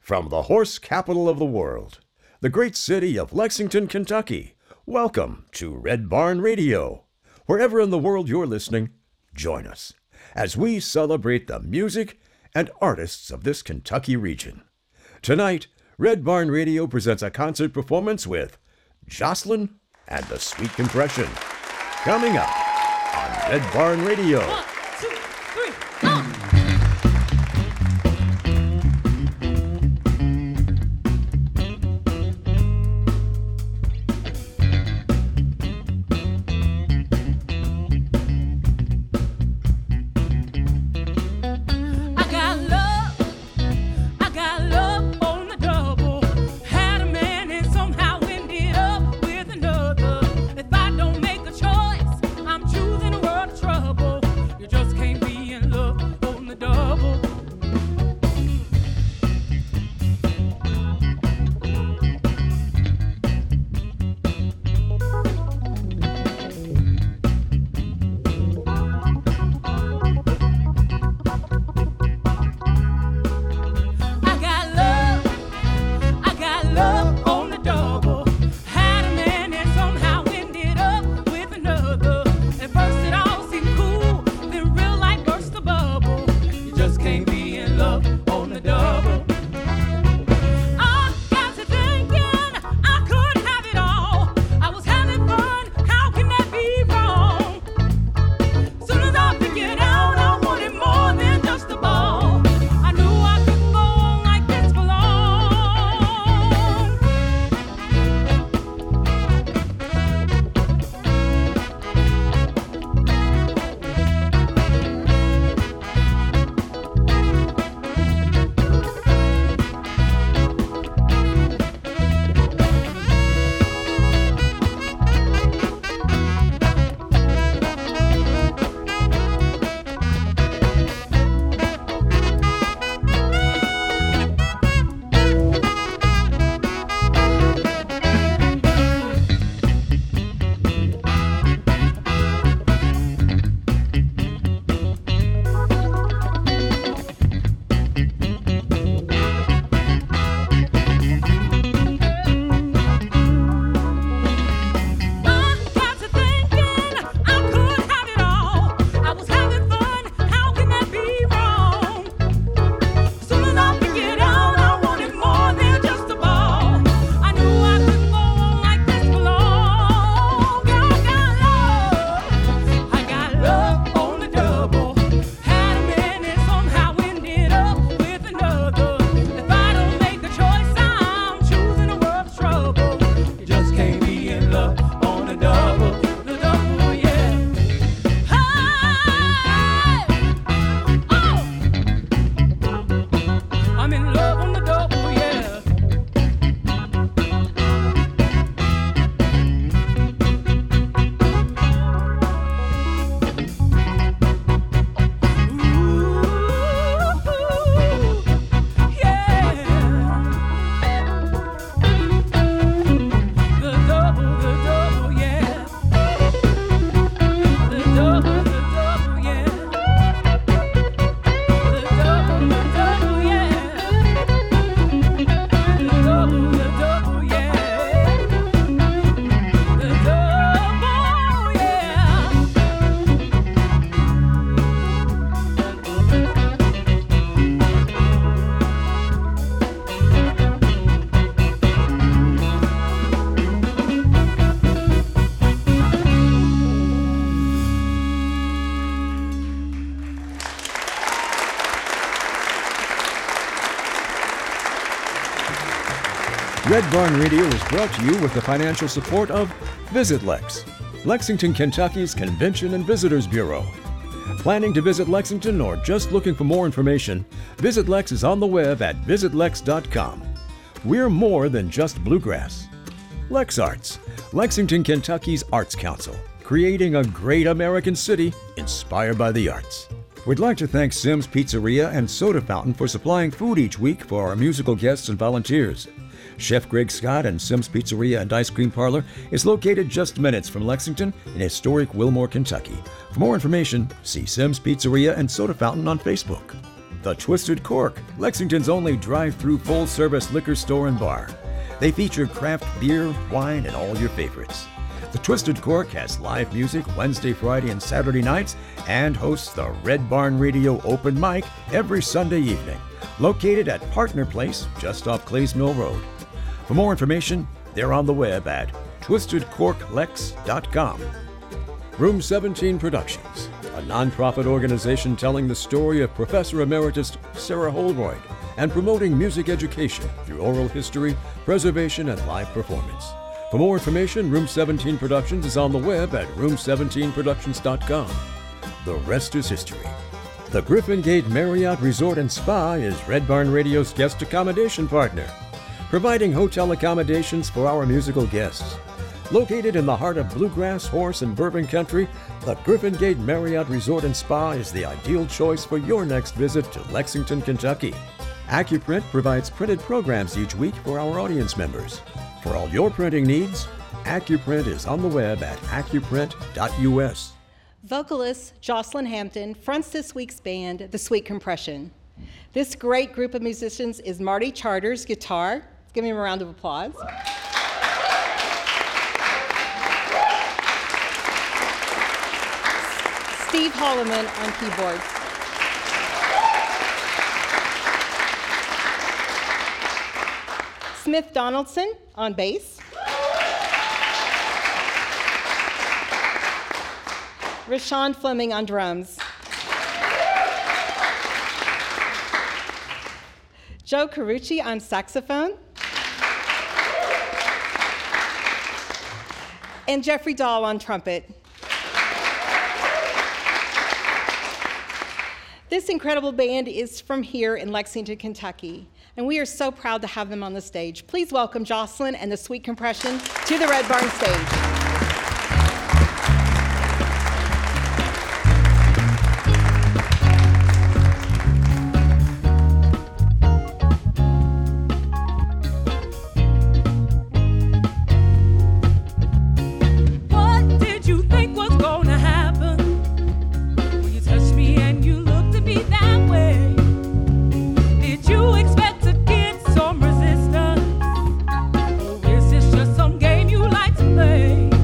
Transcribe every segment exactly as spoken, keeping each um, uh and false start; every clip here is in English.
From the horse capital of the world, the great city of Lexington, Kentucky, welcome to Red Barn Radio. Wherever in the world you're listening, join us as we celebrate the music and artists of this Kentucky region. Tonight, Red Barn Radio presents a concert performance with Jocelyn and the Sweet Compression. Coming up on Red Barn Radio. One, two, three, oh! Red Barn Radio is brought to you with the financial support of Visit Lex, Lexington, Kentucky's Convention and Visitors Bureau. Planning to visit Lexington or just looking for more information, Visit Lex is on the web at visit lex dot com. We're more than just bluegrass. Lex Arts, Lexington, Kentucky's Arts Council, creating a great American city inspired by the arts. We'd like to thank Simms Pizzeria and Soda Fountain for supplying food each week for our musical guests and volunteers. Chef Greg Scott and Simms Pizzeria and Ice Cream Parlor is located just minutes from Lexington in historic Wilmore, Kentucky. For more information, see Simms Pizzeria and Soda Fountain on Facebook. The Twisted Cork, Lexington's only drive-through full-service liquor store and bar. They feature craft beer, wine, and all your favorites. The Twisted Cork has live music Wednesday, Friday, and Saturday nights and hosts the Red Barn Radio Open Mic every Sunday evening, located at Partner Place, just off Clays Mill Road. For more information, they're on the web at twisted cork lex dot com. Room seventeen Productions, a nonprofit organization telling the story of Professor Emeritus Sarah Holroyd and promoting music education through oral history, preservation, and live performance. For more information, Room seventeen Productions is on the web at room seventeen productions dot com. The rest is history. The Griffin Gate Marriott Resort and Spa is Red Barn Radio's guest accommodation partner, providing hotel accommodations for our musical guests. Located in the heart of bluegrass, horse, and bourbon country, the Griffin Gate Marriott Resort and Spa is the ideal choice for your next visit to Lexington, Kentucky. AccuPrint provides printed programs each week for our audience members. For all your printing needs, AccuPrint is on the web at accuprint dot U S. Vocalist Jocelyn Hampton fronts this week's band, The Sweet Compression. This great group of musicians is Marty Charters, guitar. Let's give him a round of applause. Steve Holloman on keyboards. Smith Donaldson on bass. Rashawn Fleming on drums. Joe Carucci on saxophone. And Jeffrey Dahl on trumpet. This incredible band is from here in Lexington, Kentucky, and we are so proud to have them on the stage. Please welcome Jocelyn and the Sweet Compression to the Red Barn stage. Some game you like to play.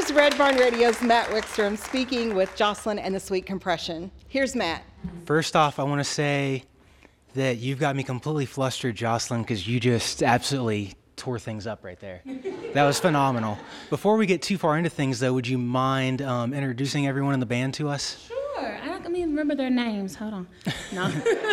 Here's Red Barn Radio's Matt Wickstrom speaking with Jocelyn and the Sweet Compression. Here's Matt. First off, I want to say that you've got me completely flustered, Jocelyn, because you just absolutely tore things up right there. That was phenomenal. Before we get too far into things, though, would you mind um, introducing everyone in the band to us? Sure. I don't even remember their names. Hold on. No.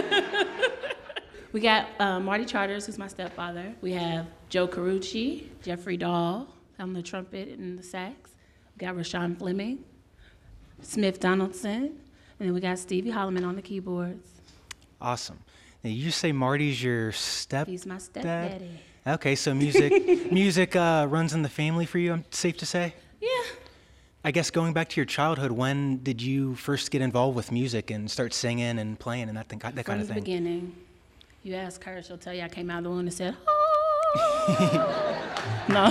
We got uh, Marty Charters, who's my stepfather. We have Joe Carucci, Jeffrey Dahl on the trumpet and the sax. We got Rashawn Fleming, Smith Donaldson, and then we got Stevie Holloman on the keyboards. Awesome. Now, you just say Marty's your step He's my dad? stepdaddy. Okay, so music music uh, runs in the family for you, I'm safe to say? Yeah. I guess going back to your childhood, when did you first get involved with music and start singing and playing and that, thing, that From kind of the thing? beginning. You ask her, she'll tell you I came out of the womb and said, oh. No.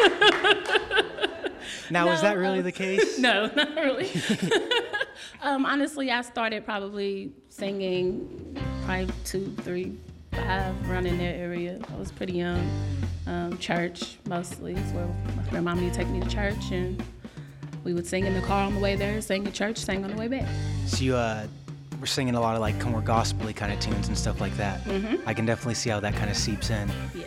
Now, No, is that really uh, the case? No, not really. um, honestly, I started probably singing probably two, three, five, around in that area. I was pretty young. Um, church, mostly, is where my grandma would take me to church, and we would sing in the car on the way there, sing at church, sing on the way back. So you uh, were singing a lot of like more gospel-y kind of tunes and stuff like that. Mm-hmm. I can definitely see how that kind of seeps in. Yeah.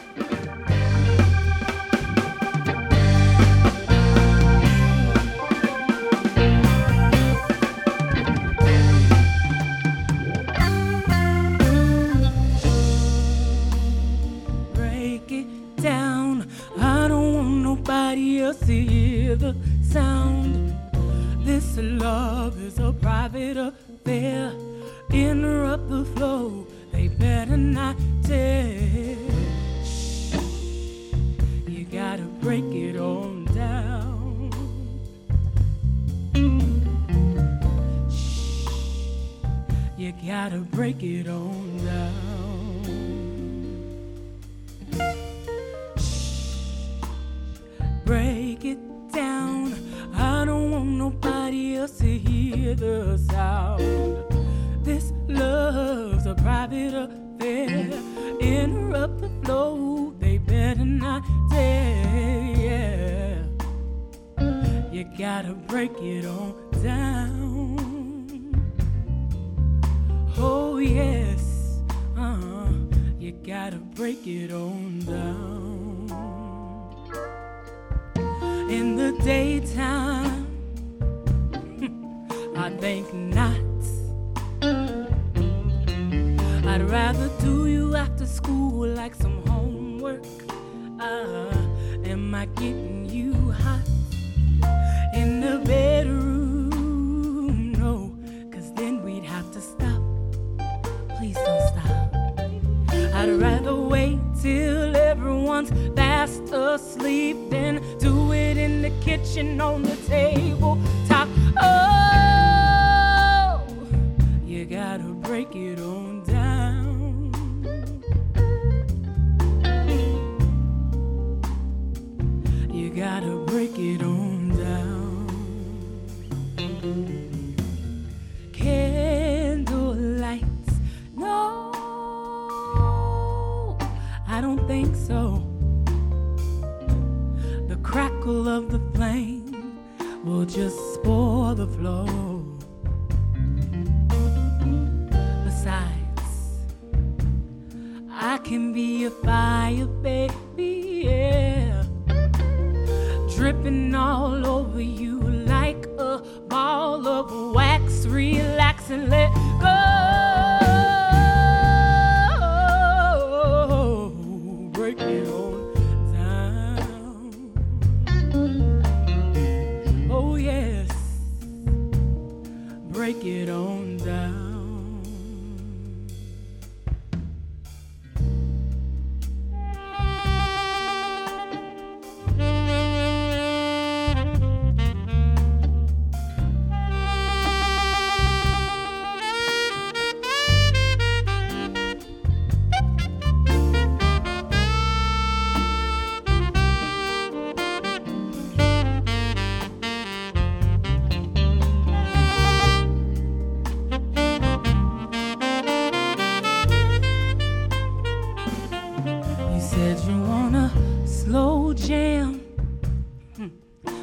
Break it down. I don't want nobody else to hear the sound. This love is a private affair. Interrupt the flow. They better not tell. Shh. You gotta break it on down. Shh. You gotta break it on down. Break it down. I don't want nobody else to hear the sound. This love's a private affair. Interrupt the flow. They better not dare. Yeah. You gotta break it on down. Oh yes. Uh-huh. You gotta break it on down. In the daytime, I think not. I'd rather do you after school like some homework. Uh, am I getting you hot? In the bedroom, no, cause then we'd have to stop. Please don't stop. I'd rather wait till everyone's fast asleep than do it in the kitchen on the table top. Oh, you gotta break it on down. You gotta break it on down. Candle lights, no, I don't think so. The crackle of the flame will just spoil the flow. Besides, I can be a fire, baby, yeah. Dripping all over you like a ball of wax. Relax and let go. Break it on down. Oh yes, break it on down.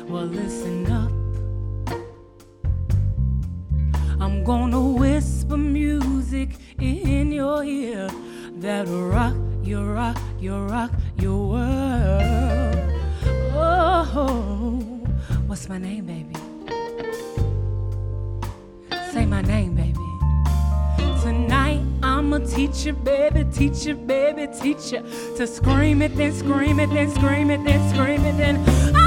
Well, listen up. I'm gonna whisper music in your ear that'll rock your rock, your rock, your world. Oh, what's my name, baby? Say my name, baby. Tonight I'm a teacher, baby, teacher, baby, teacher. To scream it, then scream it, then scream it, then scream it, then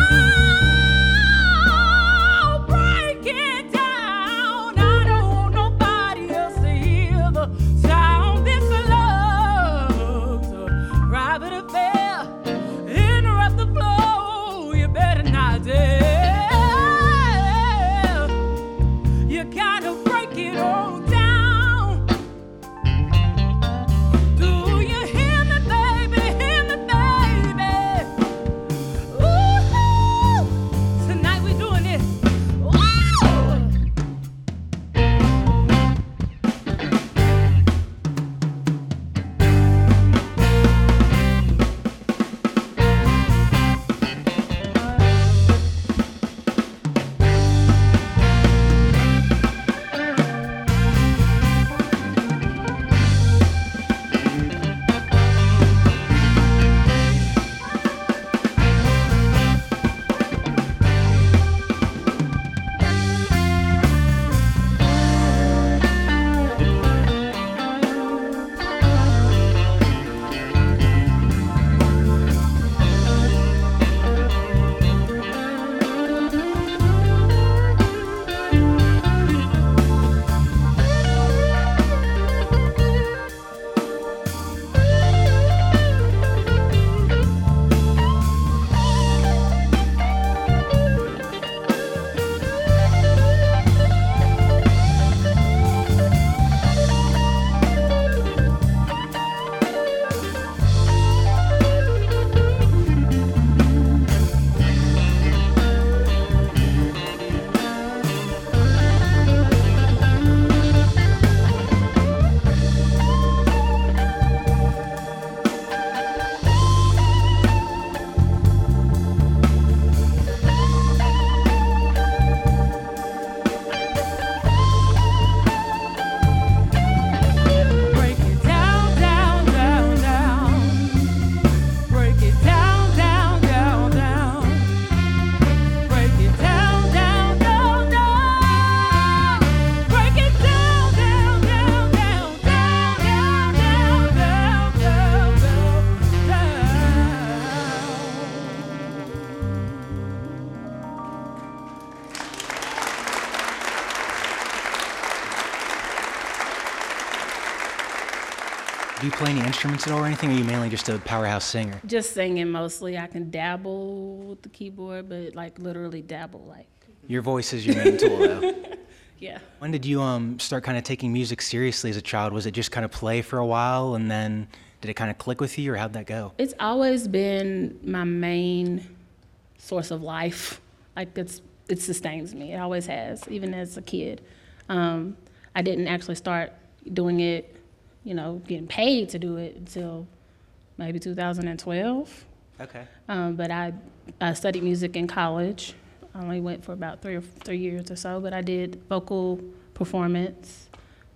oh, break it down. I don't want nobody else to hear the sound. This love's a private affair. Interrupt the flow, you better not dare. You gotta break it all down. Do you play any instruments at all or anything, or are you mainly just a powerhouse singer? Just singing mostly. I can dabble with the keyboard, but like literally dabble like. Your voice is your main tool, though. Yeah. When did you um start kind of taking music seriously as a child? Was it just kind of play for a while, and then did it kind of click with you, or how'd that go? It's always been my main source of life. Like it's it sustains me. It always has, even as a kid. Um, I didn't actually start doing it, you know, getting paid to do it until maybe two thousand twelve. Okay. Um, but I, I studied music in college. I only went for about three or three years or so, but I did vocal performance,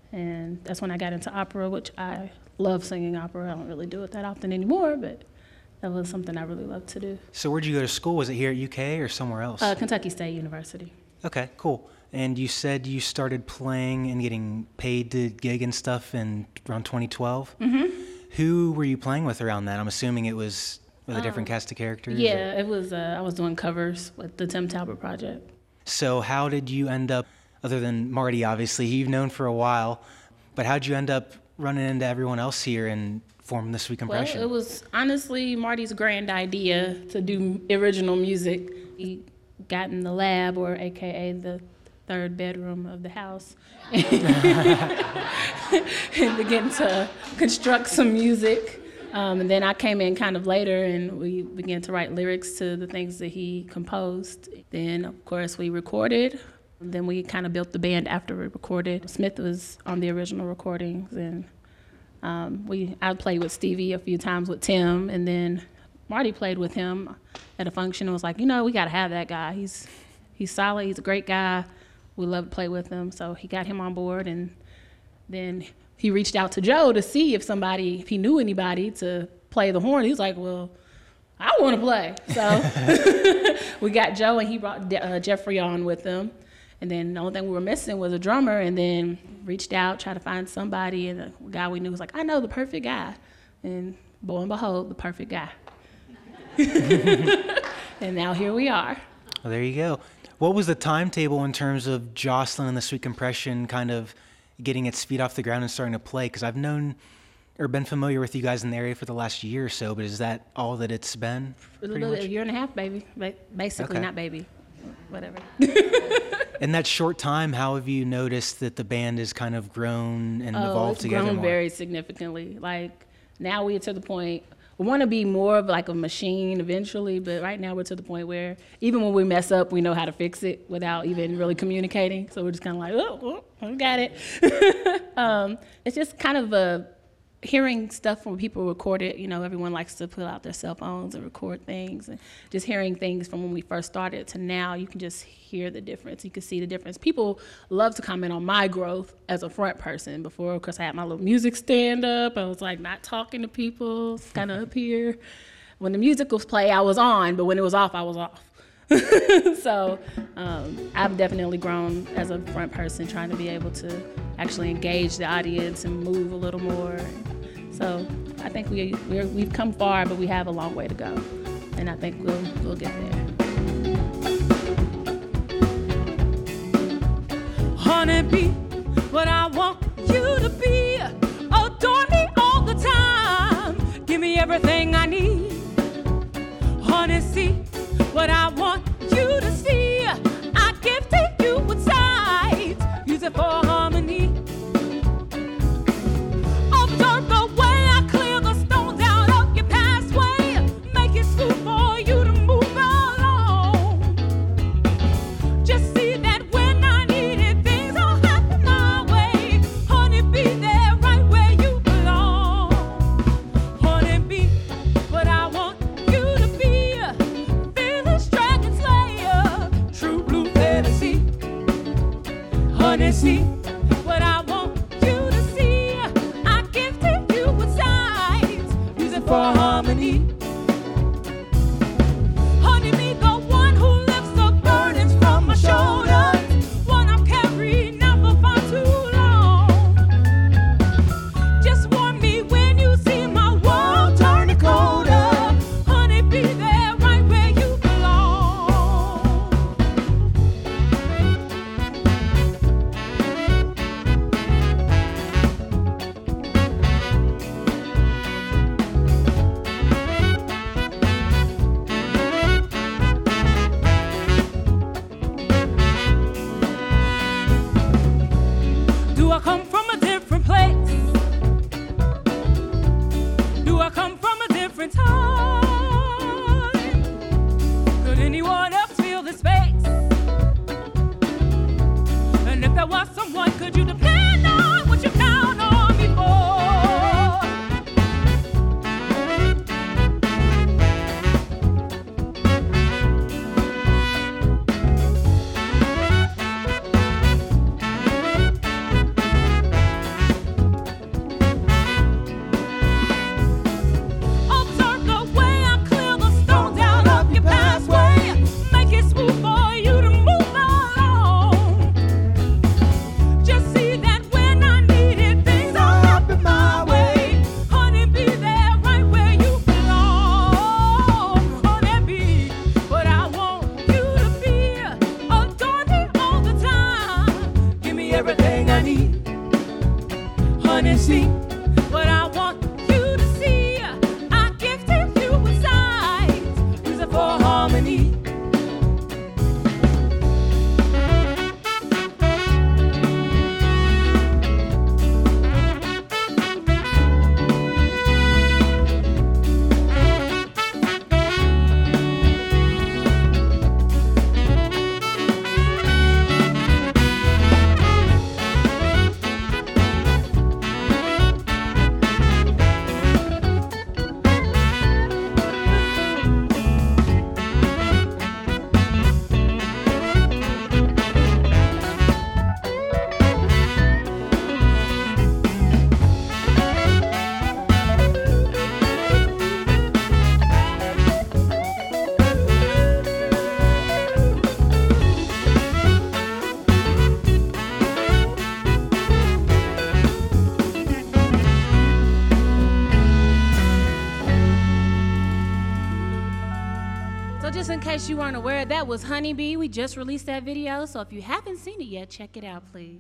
and that's when I got into opera, which I love singing opera. I don't really do it that often anymore, but that was something I really loved to do. So where'd you go to school? Was it here at U K or somewhere else? Uh, Kentucky State University. Okay, cool. And you said you started playing and getting paid to gig and stuff in around twenty twelve? Mm-hmm. Who were you playing with around that? I'm assuming it was with a different Um, cast of characters? Yeah, or- it was. Uh, I was doing covers with the Tim Talbot Project. So how did you end up, other than Marty, obviously, you've known for a while, but how'd you end up running into everyone else here and forming the Sweet Compression? Well, it was honestly Marty's grand idea to do original music. He got in the lab, or A K A the third bedroom of the house, and began to construct some music. Um, and then I came in kind of later, and we began to write lyrics to the things that he composed. Then, of course, we recorded. Then we kind of built the band after we recorded. Smith was on the original recordings, and um, we I played with Stevie a few times with Tim, and then Marty played with him at a function and was like, you know, we got to have that guy. He's he's solid. He's a great guy. We love to play with him. So he got him on board, and then he reached out to Joe to see if somebody, if he knew anybody to play the horn. He was like, well, I want to play. So we got Joe, and he brought uh, Jeffrey on with him. And then the only thing we were missing was a drummer, and then reached out, tried to find somebody, and the guy we knew was like, I know the perfect guy. And lo and behold, the perfect guy. And now here we are. Well, there you go. What was the timetable in terms of Jocelyn and the Sweet Compression kind of getting its feet off the ground and starting to play? Because I've known or been familiar with you guys in the area for the last year or so, but is that all that it's been? A little bit, a year and a half, baby. Basically, Okay. not baby. Whatever. In that short time, how have you noticed that the band has kind of grown and Oh, evolved it's together grown more? very significantly. Like, now we're to the point, we want to be more of like a machine eventually, but right now we're to the point where even when we mess up, we know how to fix it without even really communicating. So we're just kind of like, oh, oh, I got it. um, it's just kind of a, hearing stuff from people record it. You know, everyone likes to pull out their cell phones and record things, and just hearing things from when we first started to now, you can just hear the difference. You can see the difference. People love to comment on my growth as a front person. Before, because I had my little music stand up, I was like not talking to people, kind of up here. When the music was play, I was on, but when it was off, I was off. So um, I've definitely grown as a front person, trying to be able to actually engage the audience and move a little more. So I think we we're, we've come far, but we have a long way to go, and I think we'll we'll get there. Honeybee, what I want you to be. Adore me all the time. Give me everything I need. Honey, see what I want you to see. I give to you with sight. Use it for harmony. Observe the way I clear the stones out of your pathway. Make it smooth for you to move along. Just see that when I need it, things all happen my way. Honey, be there right where you belong. Honey, be what I want you to be. Fearless dragon slayer. So just in case you weren't aware, that was Honeybee. We just released that video, so if you haven't seen it yet, check it out, please.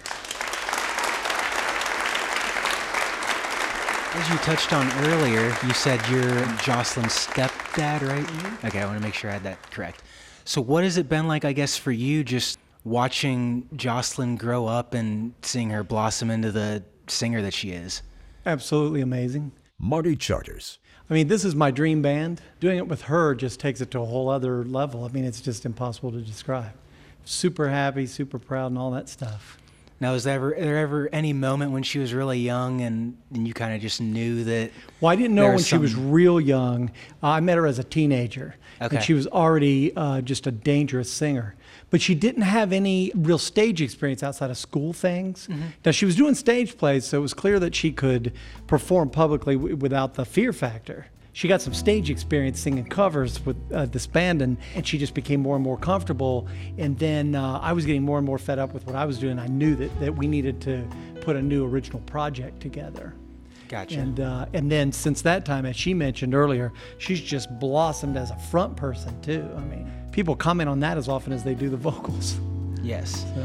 As you touched on earlier, you said you're Jocelyn's stepdad, right? Mm-hmm. Okay, I want to make sure I had that correct. So what has it been like, I guess, for you just watching Jocelyn grow up and seeing her blossom into the singer that she is? Absolutely amazing. Marty Charters. I mean, this is my dream band. Doing it with her just takes it to a whole other level. I mean, it's just impossible to describe. Super happy, super proud, and all that stuff. Now, is there ever, there ever any moment when she was really young and, and you kind of just knew that? Well, I didn't know there when was she was some- real young. Uh, I met her as a teenager, Okay. and she was already uh, just a dangerous singer. But she didn't have any real stage experience outside of school things. Mm-hmm. Now, she was doing stage plays, so it was clear that she could perform publicly w- without the fear factor. She got some stage experience singing covers with uh, this band, and, and she just became more and more comfortable. And then uh, I was getting more and more fed up with what I was doing. I knew that, that we needed to put a new original project together. Gotcha. And uh, and then since that time, as she mentioned earlier, she's just blossomed as a front person too. I mean, people comment on that as often as they do the vocals. Yes. So.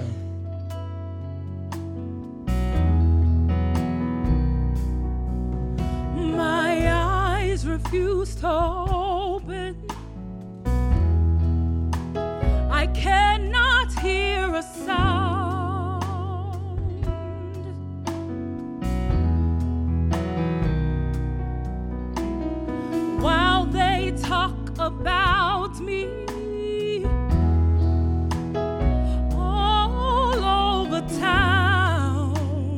My eyes refuse to open. I cannot hear a sound. While they talk about me all over town.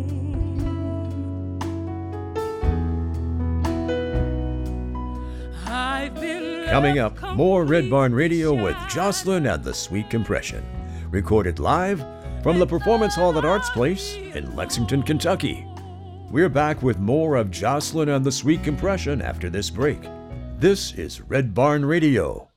I've been Coming left up, more Red Barn Radio with completely Jocelyn and the Sweet Compression. Recorded live from the Performance Hall at Arts Place in Lexington, Kentucky. We're back with more of Jocelyn and the Sweet Compression after this break. This is Red Barn Radio.